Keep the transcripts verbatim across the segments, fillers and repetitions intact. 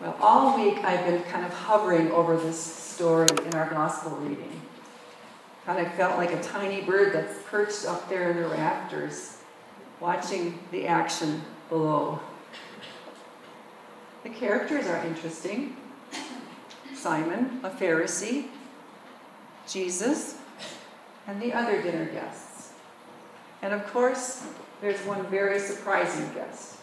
Well, all week I've been kind of hovering over this story in our gospel reading. Kind of felt like a tiny bird that's perched up there in the rafters, watching the action below. The characters are interesting. Simon, a Pharisee, Jesus, and the other dinner guests. And of course, there's one very surprising guest.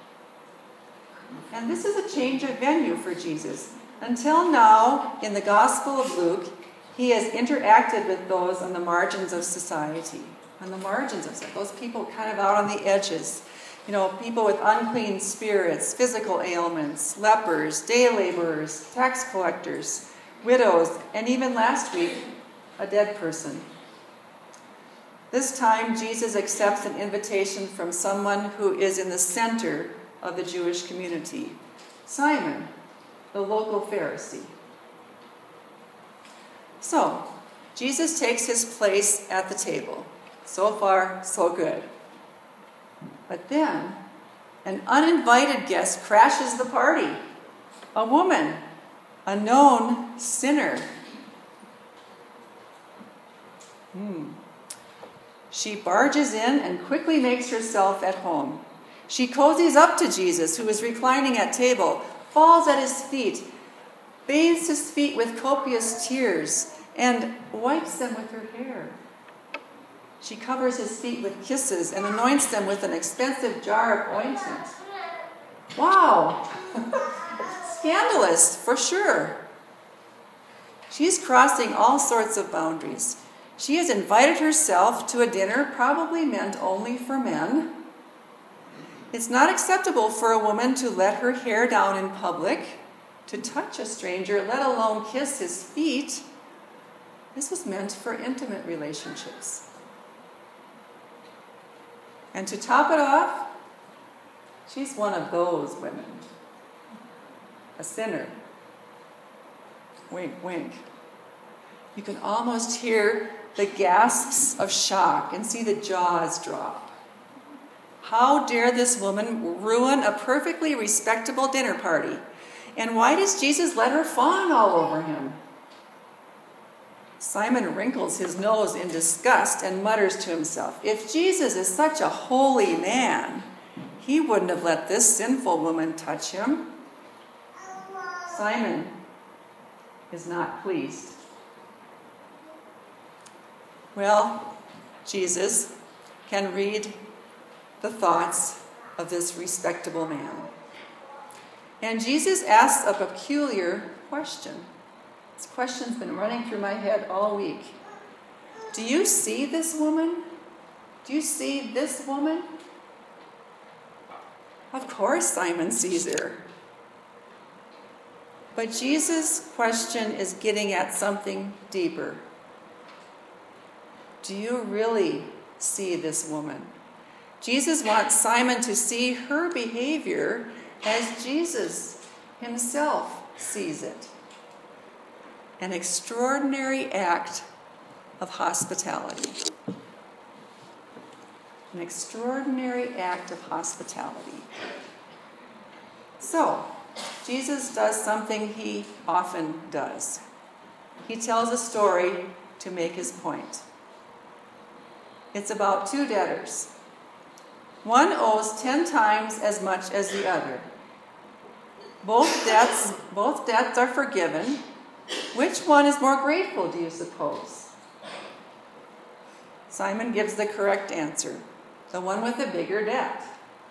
And this is a change of venue for Jesus. Until now, in the Gospel of Luke, he has interacted with those on the margins of society. On the margins of society. Those people kind of out on the edges. You know, people with unclean spirits, physical ailments, lepers, day laborers, tax collectors, widows, and even last week, a dead person. This time, Jesus accepts an invitation from someone who is in the center of the Jewish community, Simon, the local Pharisee. So, Jesus takes his place at the table. So far, so good. But then, an uninvited guest crashes the party. A woman, a known sinner. Hmm. She barges in and quickly makes herself at home. She cozies up to Jesus, who is reclining at table, falls at his feet, bathes his feet with copious tears, and wipes them with her hair. She covers his feet with kisses and anoints them with an expensive jar of ointment. Wow! Scandalous, for sure. She's crossing all sorts of boundaries. She has invited herself to a dinner probably meant only for men. It's not acceptable for a woman to let her hair down in public, to touch a stranger, let alone kiss his feet. This was meant for intimate relationships. And to top it off, she's one of those women. A sinner. Wink, wink. You can almost hear the gasps of shock and see the jaws drop. How dare this woman ruin a perfectly respectable dinner party? And why does Jesus let her fawn all over him? Simon wrinkles his nose in disgust and mutters to himself, if Jesus is such a holy man, he wouldn't have let this sinful woman touch him. Simon is not pleased. Well, Jesus can read the thoughts of this respectable man. And Jesus asks a peculiar question. This question's been running through my head all week. Do you see this woman? Do you see this woman? Of course Simon sees her. But Jesus' question is getting at something deeper. Do you really see this woman? Jesus wants Simon to see her behavior as Jesus himself sees it. An extraordinary act of hospitality. An extraordinary act of hospitality. So, Jesus does something he often does. He tells a story to make his point. It's about two debtors. One owes ten times as much as the other. Both debts, both debts are forgiven. Which one is more grateful, do you suppose? Simon gives the correct answer, the one with the bigger debt.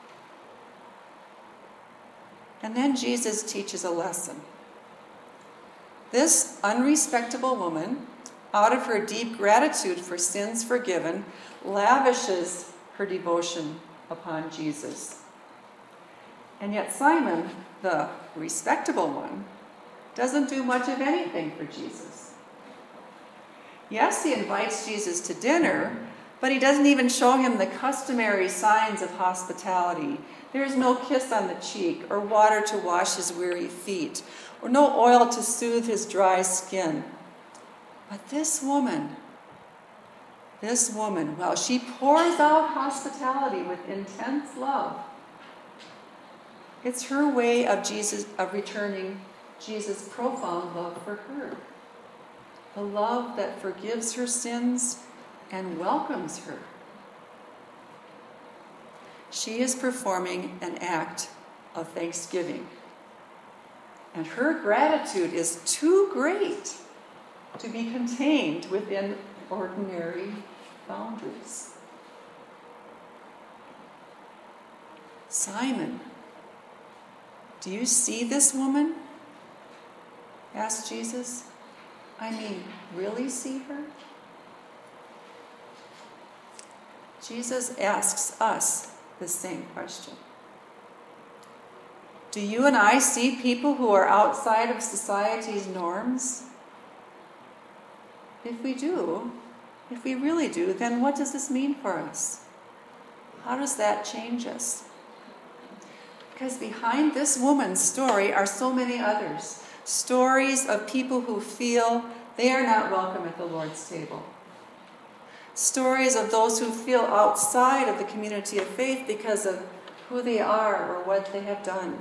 And then Jesus teaches a lesson. This unrespectable woman, out of her deep gratitude for sins forgiven, lavishes her devotion upon Jesus. And yet Simon, the respectable one, doesn't do much of anything for Jesus. Yes, he invites Jesus to dinner, but he doesn't even show him the customary signs of hospitality. There is no kiss on the cheek, or water to wash his weary feet, or no oil to soothe his dry skin. But this woman, this woman, well, she pours out hospitality with intense love. It's her way of Jesus of returning Jesus' profound love for her. A love that forgives her sins and welcomes her. She is performing an act of thanksgiving. And her gratitude is too great to be contained within ordinary boundaries. Simon, do you see this woman? Asked Jesus. I mean, really see her? Jesus asks us the same question. Do you and I see people who are outside of society's norms? If we do, if we really do, then what does this mean for us? How does that change us? Because behind this woman's story are so many others. Stories of people who feel they are not welcome at the Lord's table. Stories of those who feel outside of the community of faith because of who they are or what they have done.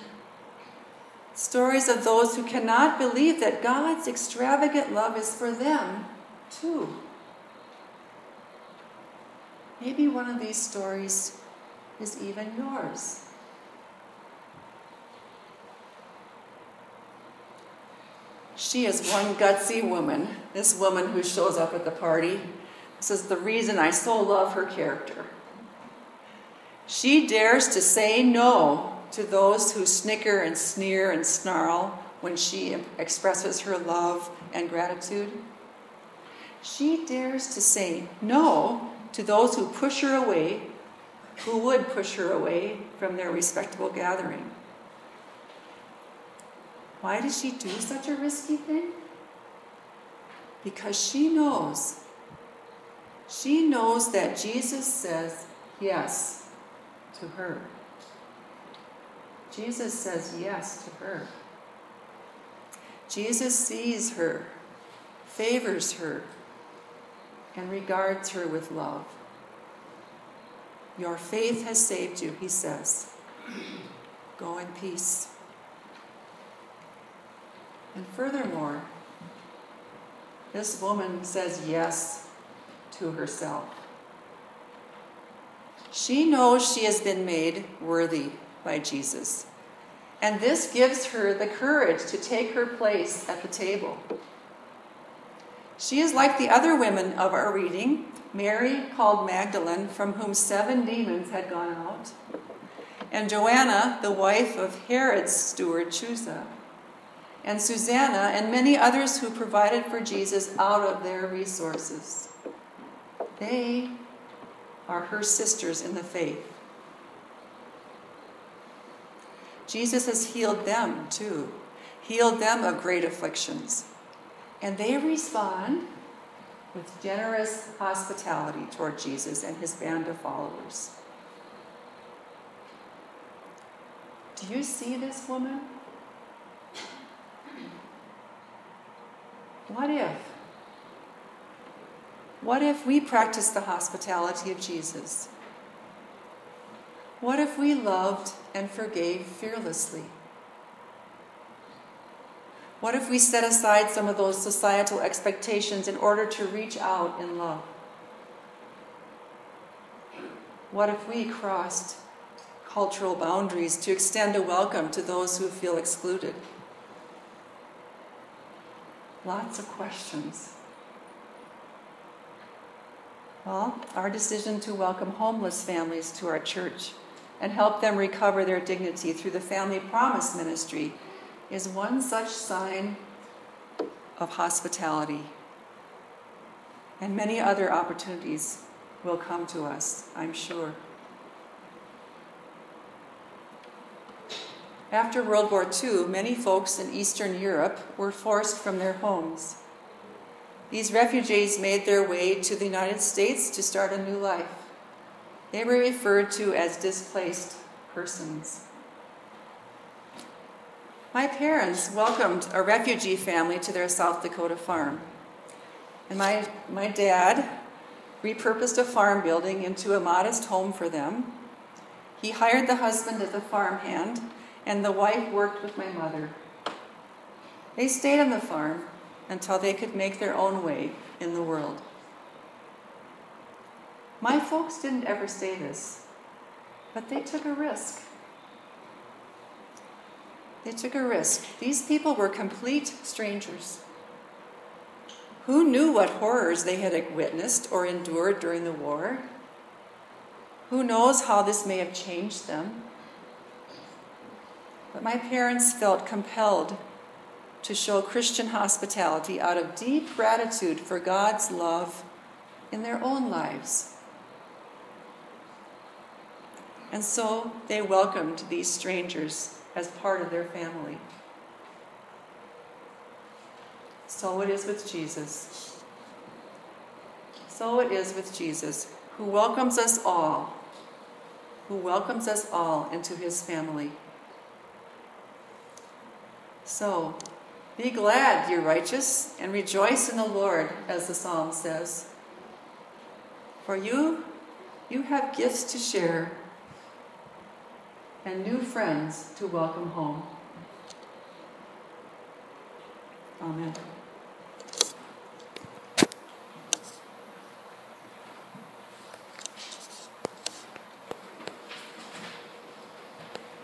Stories of those who cannot believe that God's extravagant love is for them, too. Maybe one of these stories is even yours. She is one gutsy woman, this woman who shows up at the party. This is the reason I so love her character. She dares to say no to those who snicker and sneer and snarl when she expresses her love and gratitude. She dares to say no to those who push her away, who would push her away from their respectable gathering. Why does she do such a risky thing? Because she knows. She knows that Jesus says yes to her. Jesus says yes to her. Jesus sees her, favors her, and regards her with love. Your faith has saved you, he says. Go in peace. And furthermore, this woman says yes to herself. She knows she has been made worthy by Jesus. And this gives her the courage to take her place at the table. She is like the other women of our reading, Mary called Magdalene, from whom seven demons had gone out, and Joanna, the wife of Herod's steward Chusa, and Susanna, and many others who provided for Jesus out of their resources. They are her sisters in the faith. Jesus has healed them too, healed them of great afflictions. And they respond with generous hospitality toward Jesus and his band of followers. Do you see this woman? What if? What if we practiced the hospitality of Jesus? What if we loved and forgave fearlessly? What if we set aside some of those societal expectations in order to reach out in love? What if we crossed cultural boundaries to extend a welcome to those who feel excluded? Lots of questions. Well, our decision to welcome homeless families to our church and help them recover their dignity through the Family Promise Ministry is one such sign of hospitality. And many other opportunities will come to us, I'm sure. After World War Two, many folks in Eastern Europe were forced from their homes. These refugees made their way to the United States to start a new life. They were referred to as displaced persons. My parents welcomed a refugee family to their South Dakota farm. And my, my dad repurposed a farm building into a modest home for them. He hired the husband as a farmhand, and the wife worked with my mother. They stayed on the farm until they could make their own way in the world. My folks didn't ever say this, but they took a risk. They took a risk. These people were complete strangers. Who knew what horrors they had witnessed or endured during the war? Who knows how this may have changed them? But my parents felt compelled to show Christian hospitality out of deep gratitude for God's love in their own lives. And so they welcomed these strangers as part of their family. So it is with Jesus. So it is with Jesus, who welcomes us all, who welcomes us all into his family. So, be glad, you righteous, and rejoice in the Lord, as the psalm says. For you, you have gifts to share and new friends to welcome home. Amen.